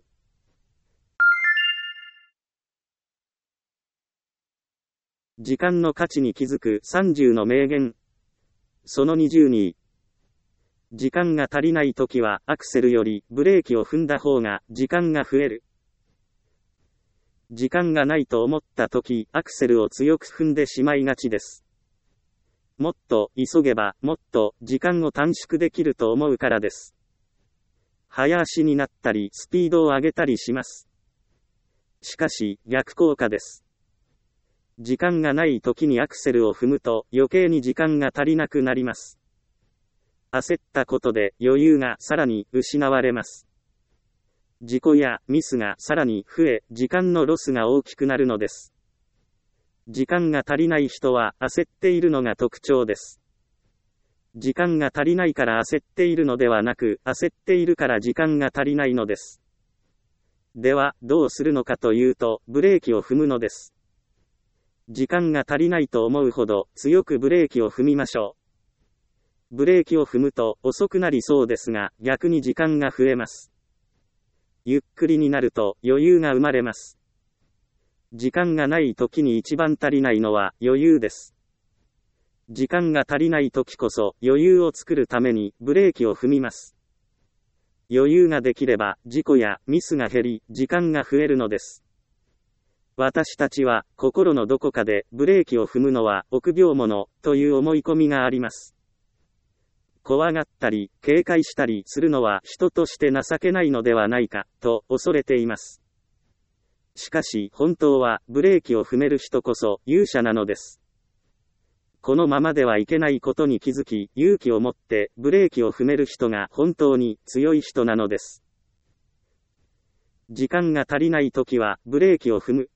時間の価値に気づく30の名言。その22。時間が足りない時はアクセルよりブレーキを踏んだ方が時間が増える。時間がないと思った時、アクセルを強く踏んでしまいがちです。もっと急げばもっと時間を短縮できると思うからです。早足になったりスピードを上げたりします。しかし逆効果です。時間がない時にアクセルを踏むと余計に時間が足りなくなります。焦ったことで余裕がさらに失われます。事故やミスがさらに増え、時間のロスが大きくなるのです。時間が足りない人は焦っているのが特徴です。時間が足りないから焦っているのではなく、焦っているから時間が足りないのです。では、どうするのかというと、ブレーキを踏むのです。時間が足りないと思うほど強くブレーキを踏みましょう。ブレーキを踏むと遅くなりそうですが、逆に時間が増えます。ゆっくりになると余裕が生まれます。時間がない時に一番足りないのは余裕です。時間が足りない時こそ余裕を作るためにブレーキを踏みます。余裕ができれば事故やミスが減り、時間が増えるのです。私たちは心のどこかでブレーキを踏むのは臆病者という思い込みがあります。怖がったり警戒したりするのは人として情けないのではないかと恐れています。しかし本当はブレーキを踏める人こそ勇者なのです。このままではいけないことに気づき、勇気を持ってブレーキを踏める人が本当に強い人なのです。 時間が足りないときはブレーキを踏む。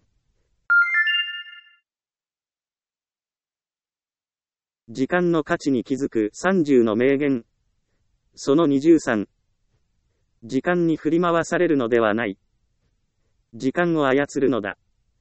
時間の価値に気づく30の名言。その23。時間に振り回されるのではない。時間を操るのだ。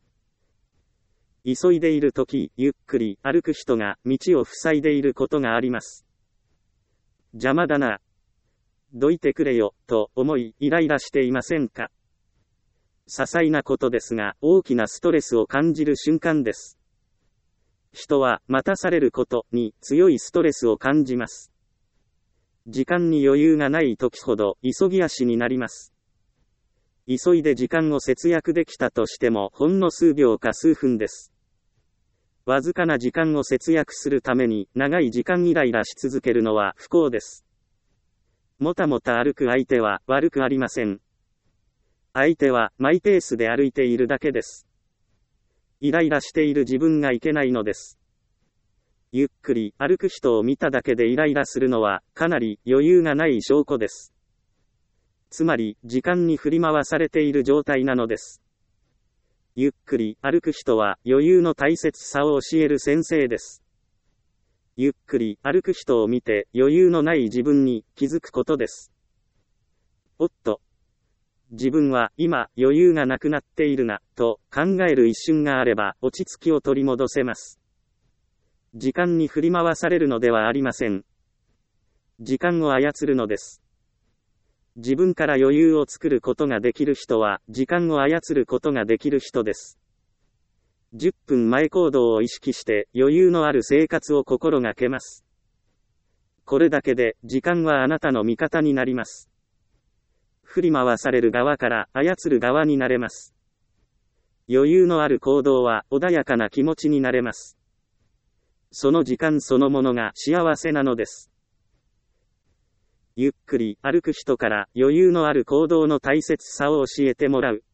急いでいるとき、ゆっくり歩く人が道を塞いでいることがあります。邪魔だな。どいてくれよ、と思い、イライラしていませんか？些細なことですが、大きなストレスを感じる瞬間です。人は、待たされることに強いストレスを感じます。時間に余裕がない時ほど、急ぎ足になります。急いで時間を節約できたとしても、ほんの数秒か数分です。わずかな時間を節約するために、長い時間イライラし続けるのは不幸です。もたもた歩く相手は悪くありません。相手はマイペースで歩いているだけです。イライラしている自分がいけないのです。ゆっくり歩く人を見ただけでイライラするのはかなり余裕がない証拠です。つまり時間に振り回されている状態なのです。ゆっくり歩く人は余裕の大切さを教える先生です。ゆっくり歩く人を見て余裕のない自分に気づくことです。おっと。自分は今余裕がなくなっているな、と考える一瞬があれば落ち着きを取り戻せます。時間に振り回されるのではありません。時間を操るのです。自分から余裕を作ることができる人は時間を操ることができる人です。10分前行動を意識して余裕のある生活を心がけます。これだけで時間はあなたの味方になります。振り回される側から操る側になれます。余裕のある行動は穏やかな気持ちになれます。その時間そのものが幸せなのです。ゆっくり歩く人から余裕のある行動の大切さを教えてもらう。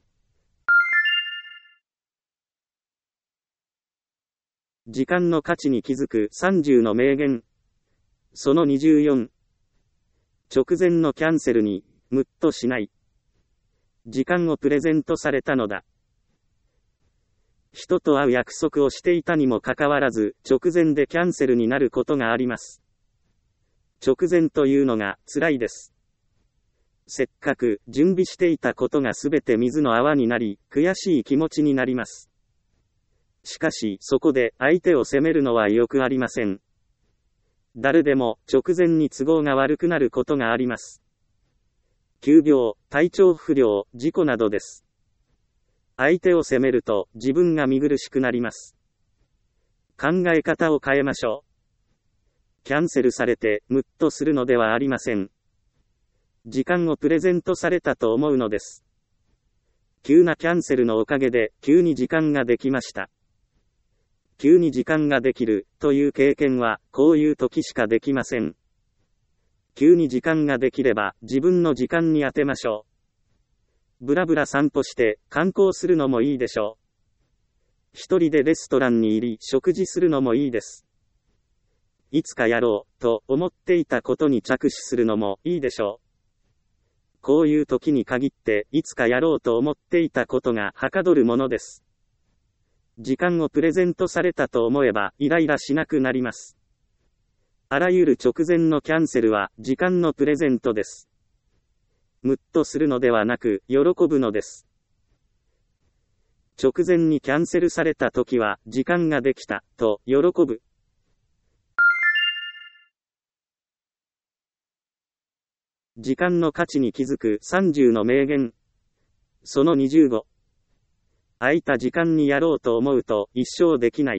時間の価値に気づく30の名言。その24。直前のキャンセルにムッとしない。時間をプレゼントされたのだ。人と会う約束をしていたにもかかわらず、直前でキャンセルになることがあります。直前というのが辛いです。せっかく準備していたことがすべて水の泡になり、悔しい気持ちになります。しかし、そこで相手を責めるのはよくありません。誰でも直前に都合が悪くなることがあります。急病、体調不良、事故などです。相手を責めると自分が見苦しくなります。考え方を変えましょう。キャンセルされてムッとするのではありません。時間をプレゼントされたと思うのです。急なキャンセルのおかげで急に時間ができました。急に時間ができるという経験はこういう時しかできません。急に時間ができれば自分の時間に当てましょう。ぶらぶら散歩して観光するのもいいでしょう。一人でレストランに入り食事するのもいいです。いつかやろうと思っていたことに着手するのもいいでしょう。こういう時に限っていつかやろうと思っていたことがはかどるものです。時間をプレゼントされたと思えばイライラしなくなります。あらゆる直前のキャンセルは時間のプレゼントです。ムッとするのではなく喜ぶのです。直前にキャンセルされた時は時間ができたと喜ぶ。時間の価値に気づく30の名言。その25。空いた時間にやろうと思うと一生できない。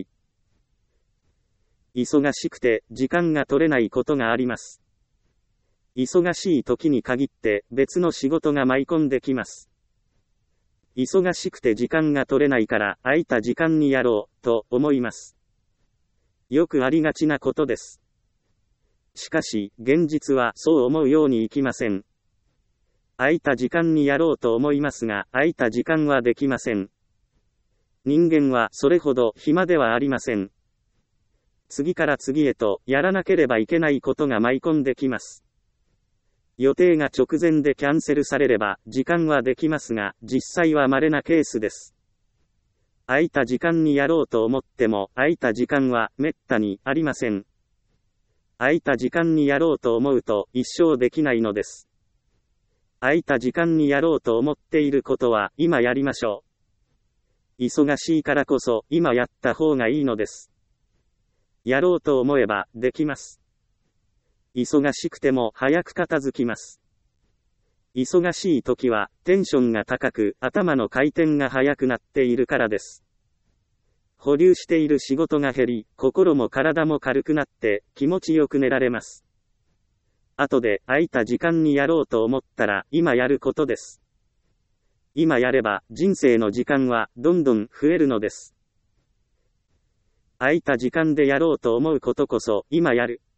忙しくて時間が取れないことがあります。忙しい時に限って別の仕事が舞い込んできます。忙しくて時間が取れないから空いた時間にやろうと思います。よくありがちなことです。しかし現実はそう思うようにいきません。空いた時間にやろうと思いますが空いた時間はできません。人間はそれほど暇ではありません。次から次へとやらなければいけないことが舞い込んできます。 予定が直前でキャンセルされれば時間はできますが、実際は稀なケースです。空いた時間にやろうと思っても、空いた時間は滅多にありません。空いた時間にやろうと思うと一生できないのです。空いた時間にやろうと思っていることは今やりましょう。忙しいからこそ今やった方がいいのです。やろうと思えばできます。忙しくても早く片付きます。忙しい時はテンションが高く頭の回転が速くなっているからです。保留している仕事が減り、心も体も軽くなって気持ちよく寝られます。後で空いた時間にやろうと思ったら今やることです。今やれば人生の時間はどんどん増えるのです。空いた時間でやろうと思うことこそ今やる。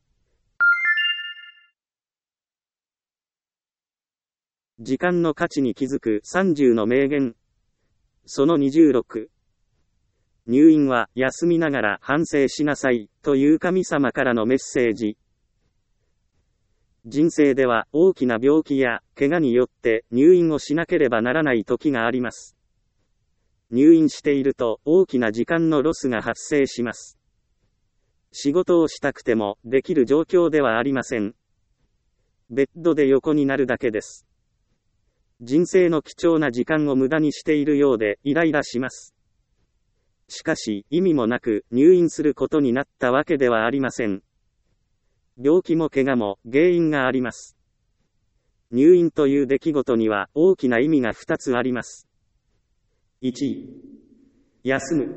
時間の価値に気づく30の名言。その26。入院は休みながら反省しなさいという神様からのメッセージ。人生では大きな病気や怪我によって入院をしなければならない時があります。入院していると大きな時間のロスが発生します。仕事をしたくてもできる状況ではありません。ベッドで横になるだけです。人生の貴重な時間を無駄にしているようでイライラします。しかし意味もなく入院することになったわけではありません。病気も怪我も原因があります。入院という出来事には大きな意味が2つあります。1、休む。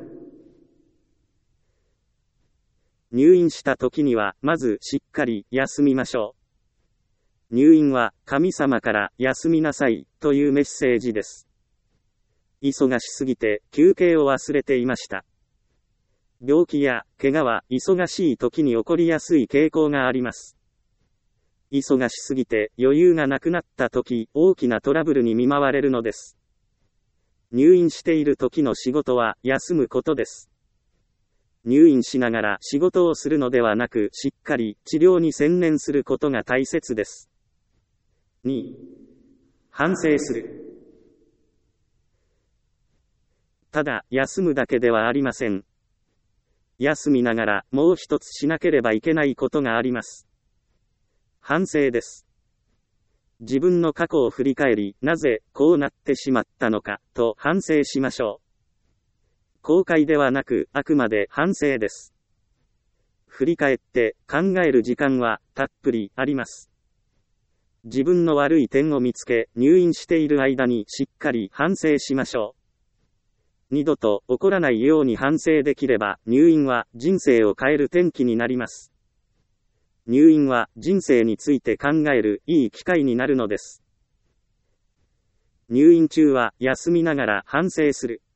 入院した時にはまずしっかり休みましょう。入院は神様から休みなさいというメッセージです。忙しすぎて休憩を忘れていました。病気や怪我は忙しい時に起こりやすい傾向があります。忙しすぎて余裕がなくなった時、大きなトラブルに見舞われるのです。入院している時の仕事は休むことです。入院しながら仕事をするのではなく、しっかり治療に専念することが大切です。2、反省する。ただ休むだけではありません。休みながらもう一つしなければいけないことがあります。反省です。自分の過去を振り返り、なぜこうなってしまったのかと反省しましょう。後悔ではなく、あくまで反省です。振り返って考える時間はたっぷりあります。自分の悪い点を見つけ、入院している間にしっかり反省しましょう。二度と起こらないように反省できれば、入院は人生を変える転機になります。入院は人生について考えるいい機会になるのです。入院中は休みながら反省する。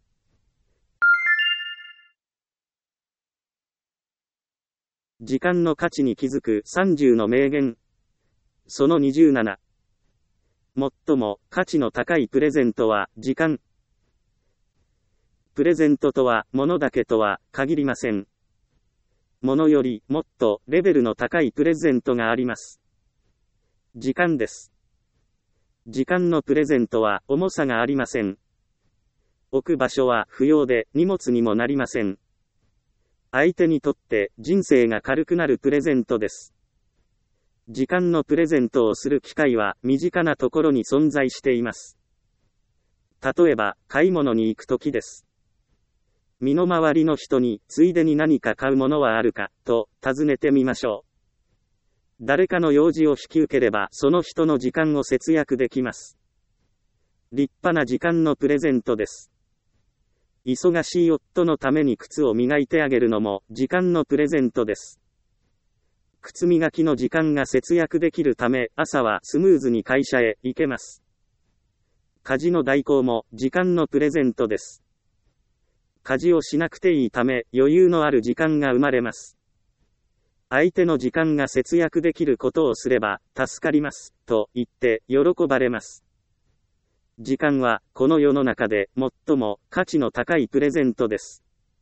時間の価値に気づく30の名言。その27。最も価値の高いプレゼントは時間。プレゼントとは物だけとは限りません。物よりもっとレベルの高いプレゼントがあります。時間です。時間のプレゼントは重さがありません。置く場所は不要で荷物にもなりません。相手にとって人生が軽くなるプレゼントです。時間のプレゼントをする機会は身近なところに存在しています。例えば、買い物に行くときです。身の回りの人に、ついでに何か買うものはあるか、と尋ねてみましょう。誰かの用事を引き受ければ、その人の時間を節約できます。立派な時間のプレゼントです。忙しい夫のために靴を磨いてあげるのも、時間のプレゼントです。靴磨きの時間が節約できるため、朝はスムーズに会社へ行けます。家事の代行も時間のプレゼントです。家事をしなくていいため、余裕のある時間が生まれます。相手の時間が節約できることをすれば、助かります、と言って喜ばれます。時間は、この世の中で最も価値の高いプレゼントです。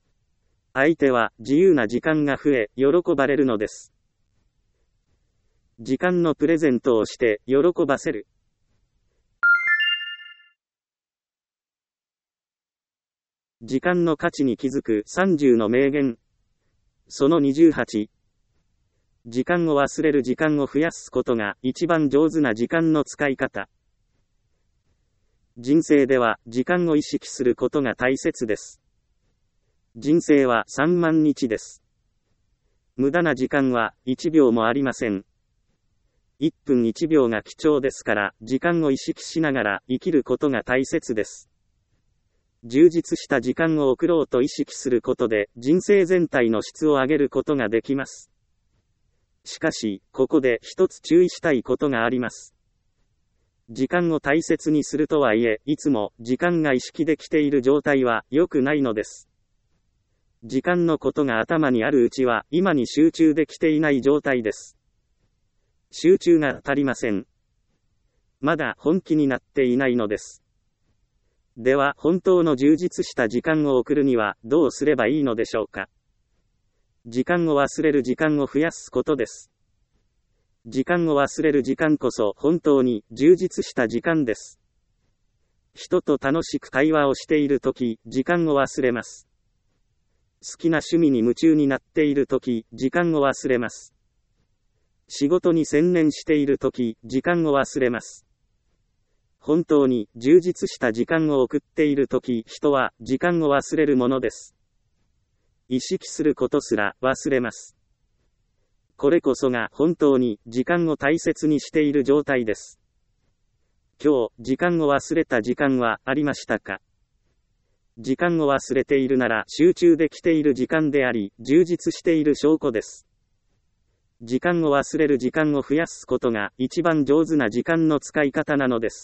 相手は自由な時間が増え、喜ばれるのです。 時間のプレゼントをして喜ばせる。時間の価値に気づく30の名言。その28。時間を忘れる時間を増やすことが一番上手な時間の使い方。人生では時間を意識することが大切です。人生は3万日です。無駄な時間は1秒もありません。1分1秒が貴重ですから、時間を意識しながら生きることが大切です。充実した時間を送ろうと意識することで、人生全体の質を上げることができます。しかし、ここで一つ注意したいことがあります。時間を大切にするとはいえ、いつも時間が意識できている状態は良くないのです。時間のことが頭にあるうちは、今に集中できていない状態です。集中が足りません。まだ本気になっていないのです。では、本当の充実した時間を送るにはどうすればいいのでしょうか。時間を忘れる時間を増やすことです。時間を忘れる時間こそ本当に充実した時間です。人と楽しく会話をしているとき、時間を忘れます。好きな趣味に夢中になっているとき、時間を忘れます。仕事に専念しているとき、時間を忘れます。本当に充実した時間を送っているとき、人は時間を忘れるものです。意識することすら忘れます。これこそが本当に時間を大切にしている状態です。今日、時間を忘れた時間はありましたか？時間を忘れているなら集中できている時間であり、充実している証拠です。時間を忘れる時間を増やすことが一番上手な時間の使い方なのです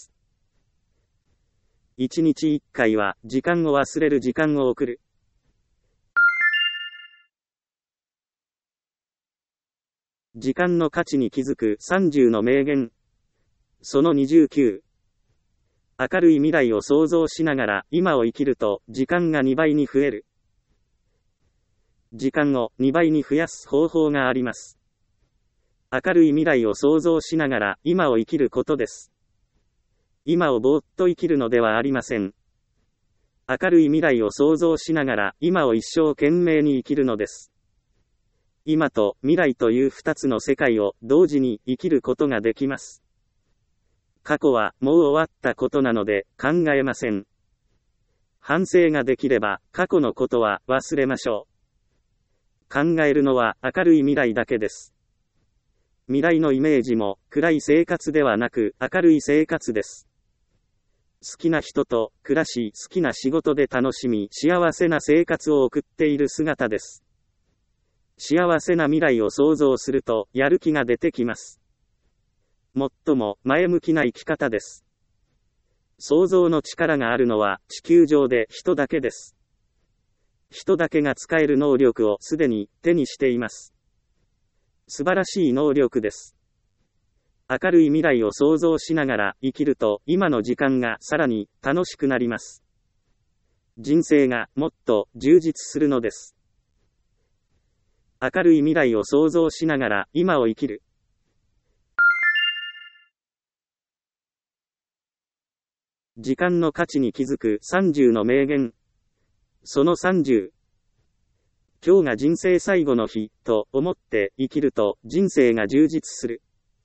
。1日1回は時間を忘れる時間を送る。時間の価値に気づく30の名言。その29。明るい未来を想像しながら今を生きると時間が2倍に増える。時間を2倍に増やす方法があります。明るい未来を想像しながら今を生きることです。今をぼーっと生きるのではありません。明るい未来を想像しながら今を一生懸命に生きるのです。今と未来という2つの世界を同時に生きることができます。過去はもう終わったことなので考えません。反省ができれば過去のことは忘れましょう。考えるのは明るい未来だけです。未来のイメージも暗い生活ではなく明るい生活です。好きな人と暮らし、好きな仕事で楽しみ、幸せな生活を送っている姿です。幸せな未来を想像するとやる気が出てきます。最も前向きな生き方です。想像の力があるのは地球上で人だけです。人だけが使える能力をすでに手にしています。素晴らしい能力です。明るい未来を想像しながら生きると今の時間がさらに楽しくなります。人生がもっと充実するのです。明るい未来を想像しながら今を生きる。時間の価値に気づく30の名言。その30。今日が人生最後の日と思って生きると人生が充実する。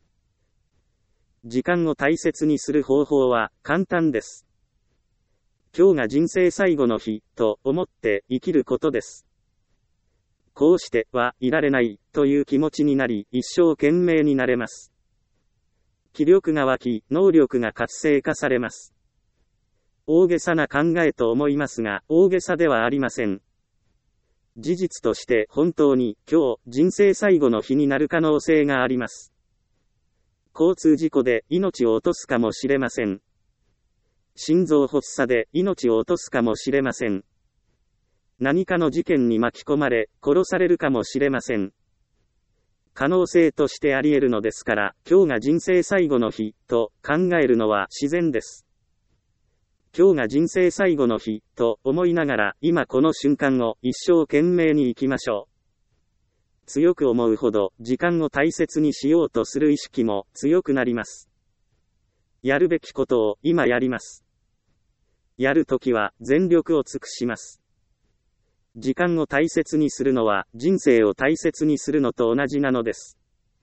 時間を大切にする方法は簡単です。今日が人生最後の日と思って生きることです。こうしてはいられないという気持ちになり一生懸命になれます。気力が湧き、能力が活性化されます。大げさな考えと思いますが、大げさではありません。事実として本当に今日人生最後の日になる可能性があります。交通事故で命を落とすかもしれません。心臓発作で命を落とすかもしれません。何かの事件に巻き込まれ、殺されるかもしれません。可能性としてあり得るのですから、今日が人生最後の日、と考えるのは自然です。今日が人生最後の日、と思いながら、今この瞬間を一生懸命に生きましょう。 強く思うほど、時間を大切にしようとする意識も強くなります。やるべきことを今やります。やるときは全力を尽くします。時間を大切にするのは人生を大切にするのと同じなのです。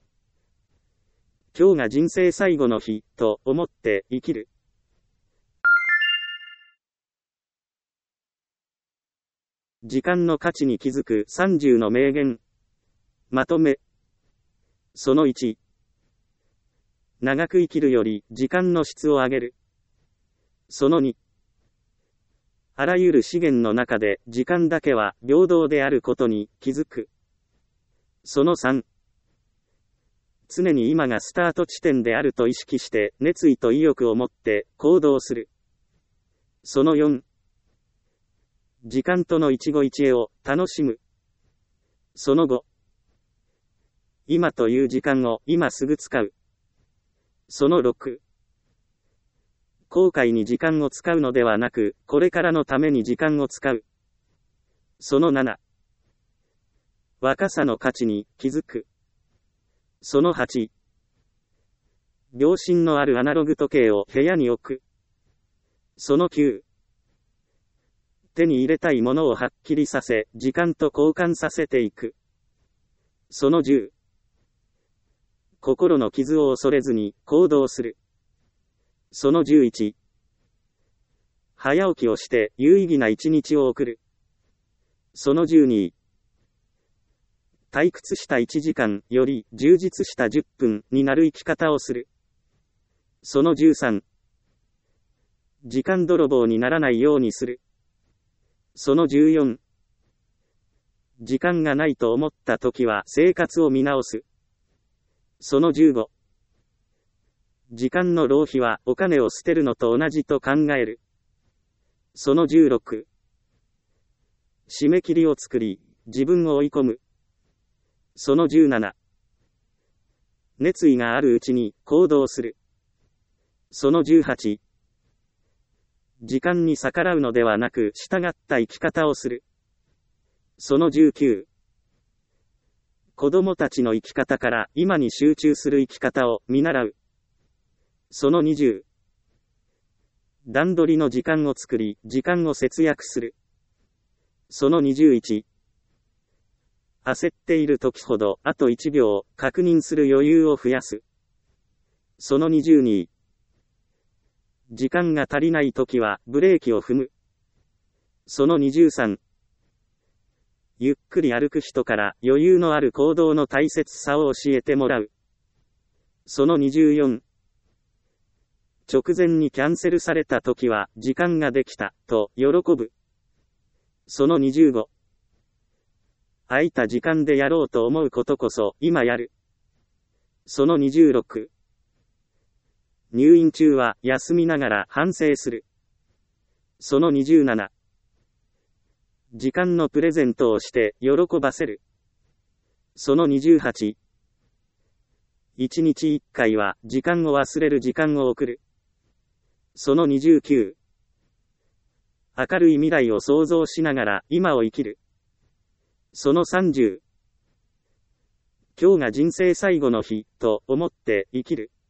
今日が人生最後の日と思って生きる。時間の価値に気づく30の名言。まとめ。その1。長く生きるより時間の質を上げる。その2。あらゆる資源の中で時間だけは平等であることに気づく。その3。常に今がスタート地点であると意識して熱意と意欲を持って行動する。その4。時間との一期一会を楽しむ。その5。今という時間を今すぐ使う。その6。後悔に時間を使うのではなく、これからのために時間を使う。その7。若さの価値に気づく。その8。秒針のあるアナログ時計を部屋に置く。その9。手に入れたいものをはっきりさせ、時間と交換させていく。その10。心の傷を恐れずに行動する。その11。早起きをして有意義な一日を送る。その12。退屈した1時間より充実した10分になる生き方をする。その13。時間泥棒にならないようにする。その14。時間がないと思ったときは生活を見直す。その15。時間の浪費はお金を捨てるのと同じと考える。その16。締め切りを作り、自分を追い込む。その17。熱意があるうちに行動する。その18。時間に逆らうのではなく従った生き方をする。その19。子供たちの生き方から今に集中する生き方を見習う。その20。段取りの時間を作り、時間を節約する。その21。焦っている時ほど、あと1秒、確認する余裕を増やす。その22。時間が足りない時は、ブレーキを踏む。その23。ゆっくり歩く人から余裕のある行動の大切さを教えてもらう。その24。直前にキャンセルされた時は時間ができたと喜ぶ。その25。空いた時間でやろうと思うことこそ今やる。その26。入院中は休みながら反省する。その27。時間のプレゼントをして喜ばせる。その28。1日1回は時間を忘れる時間を送る。その29。明るい未来を想像しながら今を生きる。その30。今日が人生最後の日と思って生きる。